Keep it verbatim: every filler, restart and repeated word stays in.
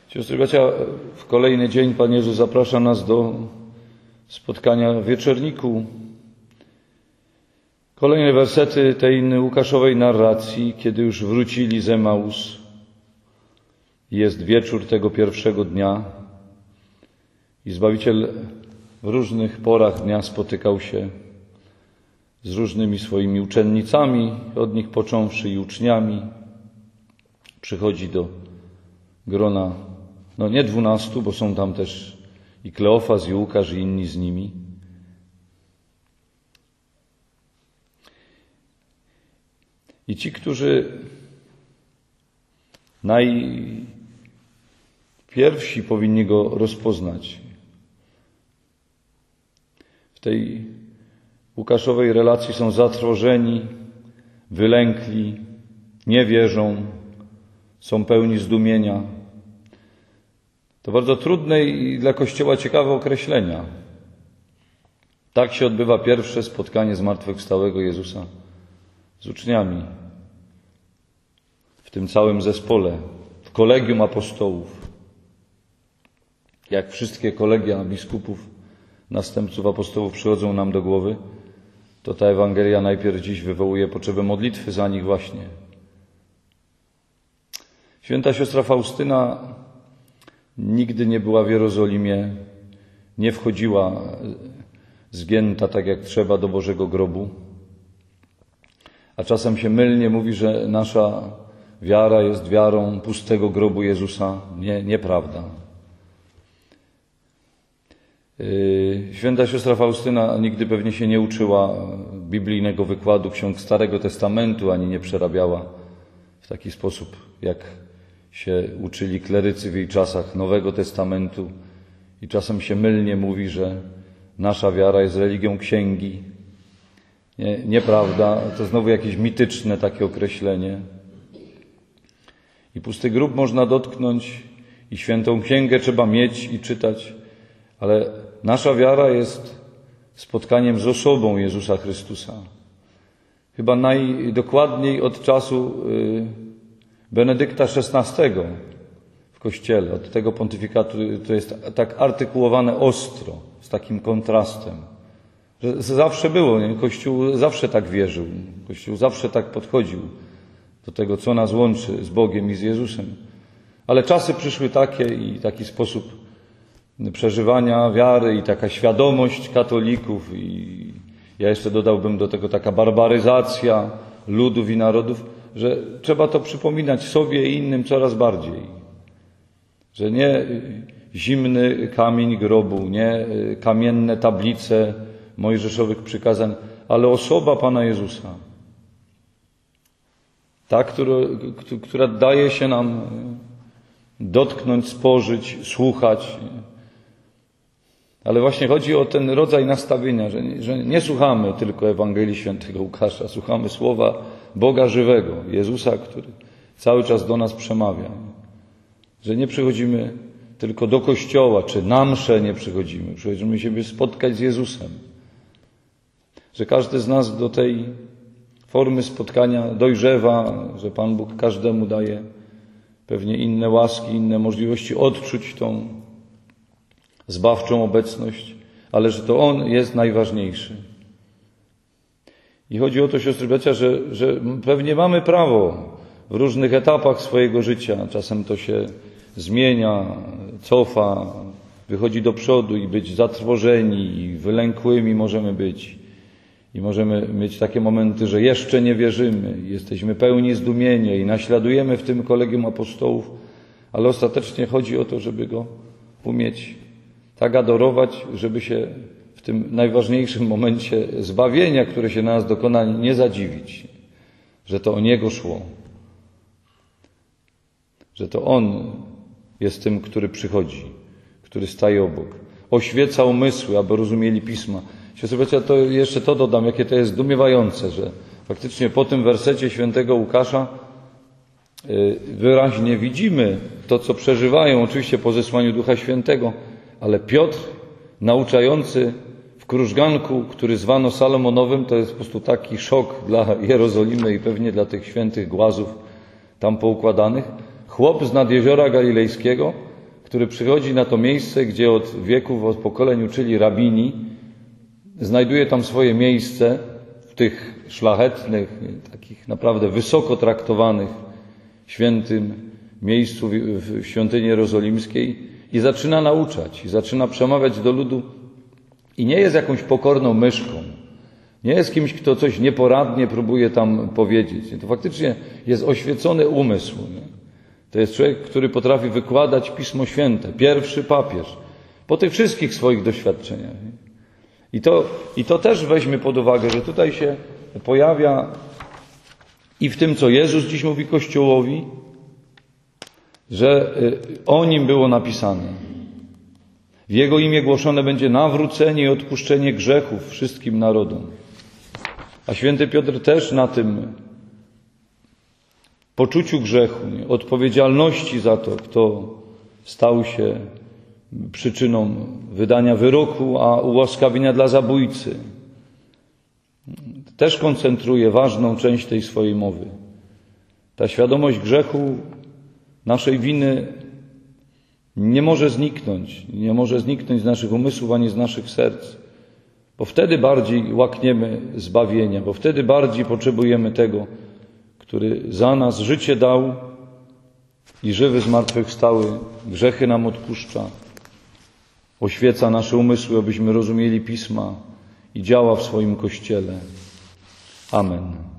Siostry i bracia, w kolejny dzień Pan Jezus zaprasza nas do spotkania w wieczorniku. Kolejne wersety tej Łukaszowej narracji, kiedy już wrócili z Emaus. Jest wieczór tego pierwszego dnia i Zbawiciel w różnych porach dnia spotykał się z różnymi swoimi uczennicami, od nich począwszy i uczniami. Przychodzi do grona, no nie dwunastu, bo są tam też i Kleofas, i Łukasz, i inni z nimi. I ci, którzy najpierwsi powinni go rozpoznać. W tej Łukaszowej relacji są zatrwożeni, wylękli, nie wierzą, są pełni zdumienia. To bardzo trudne i dla Kościoła ciekawe określenia. Tak się odbywa pierwsze spotkanie zmartwychwstałego Jezusa z uczniami. W tym całym zespole, w kolegium apostołów. Jak wszystkie kolegia biskupów, następców apostołów przychodzą nam do głowy, to ta Ewangelia najpierw dziś wywołuje potrzebę modlitwy za nich właśnie. Święta siostra Faustyna nigdy nie była w Jerozolimie, nie wchodziła zgięta tak jak trzeba do Bożego grobu, a czasem się mylnie mówi, że nasza wiara jest wiarą pustego grobu Jezusa. Nie, nieprawda. Święta siostra Faustyna nigdy pewnie się nie uczyła biblijnego wykładu ksiąg Starego Testamentu, ani nie przerabiała w taki sposób, jak się uczyli klerycy w jej czasach Nowego Testamentu. I czasem się mylnie mówi, że nasza wiara jest religią księgi. Nie, nieprawda, to znowu jakieś mityczne takie określenie. I pusty grób można dotknąć i świętą księgę trzeba mieć i czytać, ale nasza wiara jest spotkaniem z osobą Jezusa Chrystusa. Chyba najdokładniej od czasu Benedykta szesnastego w Kościele, od tego pontyfikatu, to jest tak artykułowane ostro, z takim kontrastem. Że zawsze było, nie? Kościół zawsze tak wierzył, Kościół zawsze tak podchodził do tego, co nas łączy z Bogiem i z Jezusem. Ale czasy przyszły takie i taki sposób przeżywania wiary i taka świadomość katolików i ja jeszcze dodałbym do tego taka barbaryzacja ludów i narodów, że trzeba to przypominać sobie i innym coraz bardziej. Że nie zimny kamień grobu, nie kamienne tablice mojżeszowych przykazań, ale osoba Pana Jezusa. Ta, która, która daje się nam dotknąć, spożyć, słuchać. Ale właśnie chodzi o ten rodzaj nastawienia, że nie, że nie słuchamy tylko Ewangelii Świętego Łukasza, słuchamy słowa Boga żywego, Jezusa, który cały czas do nas przemawia. Że nie przychodzimy tylko do kościoła, czy na mszę nie przychodzimy, przychodzimy się spotkać z Jezusem. Że każdy z nas do tej formy spotkania dojrzewa, że Pan Bóg każdemu daje pewnie inne łaski, inne możliwości odczuć tą zbawczą obecność, ale że to On jest najważniejszy. I chodzi o to, siostry bracia, że, że pewnie mamy prawo w różnych etapach swojego życia, czasem to się zmienia, cofa, wychodzi do przodu i być zatrwożeni i wylękłymi możemy być. I możemy mieć takie momenty, że jeszcze nie wierzymy, jesteśmy pełni zdumienia i naśladujemy w tym kolegium apostołów, ale ostatecznie chodzi o to, żeby Go umieć tak adorować, żeby się w tym najważniejszym momencie zbawienia, które się na nas dokona, nie zadziwić, że to o Niego szło, że to On jest tym, który przychodzi, który staje obok, oświeca umysły, aby rozumieli Pisma. Siostry bracia, to jeszcze to dodam, jakie to jest zdumiewające, że faktycznie po tym wersecie świętego Łukasza wyraźnie widzimy to, co przeżywają, oczywiście po zesłaniu Ducha Świętego, ale Piotr, nauczający w krużganku, który zwano Salomonowym, to jest po prostu taki szok dla Jerozolimy i pewnie dla tych świętych głazów tam poukładanych. Chłop z nad jeziora galilejskiego który przychodzi na to miejsce, gdzie od wieków, od pokoleń uczyli rabini, znajduje tam swoje miejsce w tych szlachetnych, takich naprawdę wysoko traktowanych świętym miejscu w świątyni jerozolimskiej i zaczyna nauczać, i zaczyna przemawiać do ludu i nie jest jakąś pokorną myszką, nie jest kimś, kto coś nieporadnie próbuje tam powiedzieć. To faktycznie jest oświecony umysł. Nie? To jest człowiek, który potrafi wykładać Pismo Święte, pierwszy papież, po tych wszystkich swoich doświadczeniach. Nie? I to, I to też weźmy pod uwagę, że tutaj się pojawia i w tym, co Jezus dziś mówi Kościołowi, że o Nim było napisane. W Jego imię głoszone będzie nawrócenie i odpuszczenie grzechów wszystkim narodom. A święty Piotr też na tym poczuciu grzechu, nie? Odpowiedzialności za to, kto stał się przyczyną wydania wyroku, a ułaskawienia dla zabójcy, też koncentruje ważną część tej swojej mowy. Ta świadomość grzechu, naszej winy nie może zniknąć, nie może zniknąć z naszych umysłów ani z naszych serc, bo wtedy bardziej łakniemy zbawienia, bo wtedy bardziej potrzebujemy tego, który za nas życie dał i żywy zmartwychwstały, grzechy nam odpuszcza, oświeca nasze umysły, abyśmy rozumieli Pisma i działa w swoim Kościele. Amen.